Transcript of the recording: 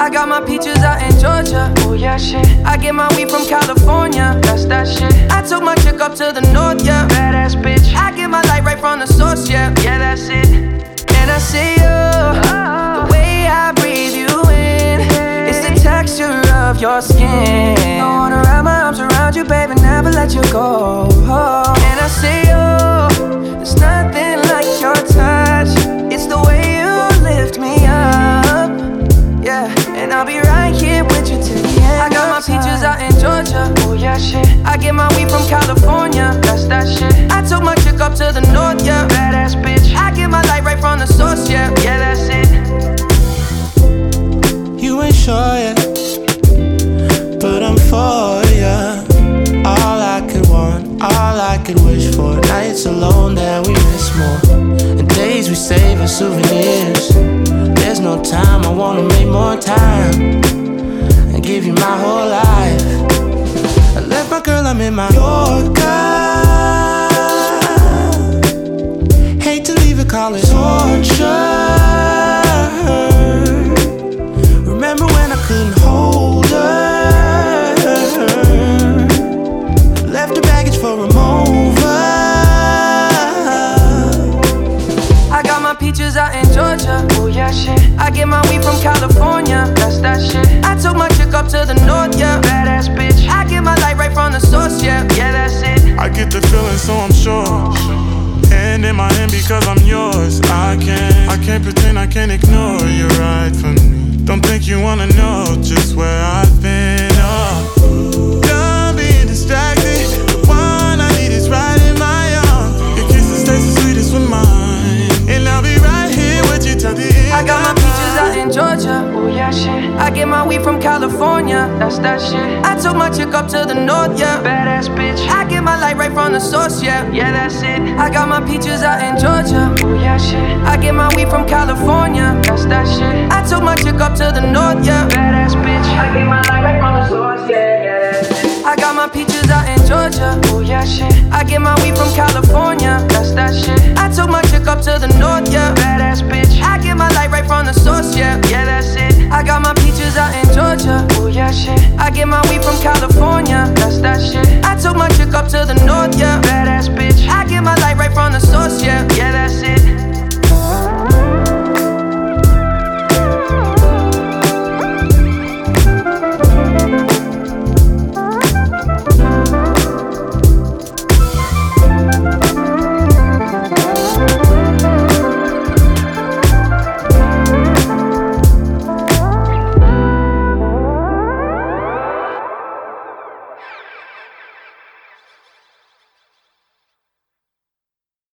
I got my peaches out in Georgia. Oh yeah, shit. I get my weed from California. That's that shit. I took my chick up to the north, yeah. Badass bitch. I get my light right from the source, yeah. Yeah, that's it. And I see you, the way I breathe you in. It's the texture of your skin. I wanna wrap my arms around you, baby, never let you go. And I see you, there's nothing like your touch. It's the way you lift me up, yeah. And I'll be right here with you till the end. I got my peaches out in Georgia. Oh yeah, shit. I get my weed from California. That's that shit. I took my chick up to the north, yeah. Badass bitch. I get my light right from the source, yeah. Yeah, that's it. You ain't sure yet, but I'm for ya. All I could want, all I could wish for. Nights alone that we miss more, and days we save as souvenirs. There's no time, I wanna make more time and give you my whole life. I left my girl, I'm in my Yorker. Hate to leave it, call it torture. Remember when I couldn't hold her? Left the baggage for a mover. I got my peaches out in Georgia. Oh yeah, shit. I get my weed from California. That's that shit. I took my chick up to the north, yeah. Badass bitch. I get my light right from the source, yeah. Yeah, that's it. I get the feeling, so I'm sure. Hand in my hand because I'm yours. I can't pretend, I can't ignore you right from me. Don't think you wanna know just where I've been. Oh, done being distracted. The one I need is right in my arms. Your kisses taste the sweetest with mine, and I'll be right here with you till the end. I got my peaches out in Georgia. Oh yeah, shit. I get my weed from California. That's that shit. I took my chick up to the north, yeah. Badass bitch. I get my light right from the source, yeah. Yeah, that's it. I got my peaches out in Georgia. Oh yeah, shit. I get my weed from California. That's that shit. I took my chick up to the north, yeah. Badass bitch. I get my light right from the source, yeah. Yeah, that's it. I got my peaches out in Georgia. Oh yeah, shit. I get my weed from California. That's that shit. I took my chick up to the north, yeah. Badass bitch. I get my light right from the source, yeah. Yeah, that's it. I got my peaches out in Georgia. Oh yeah, shit. I get my weed from California. That's that shit. I took my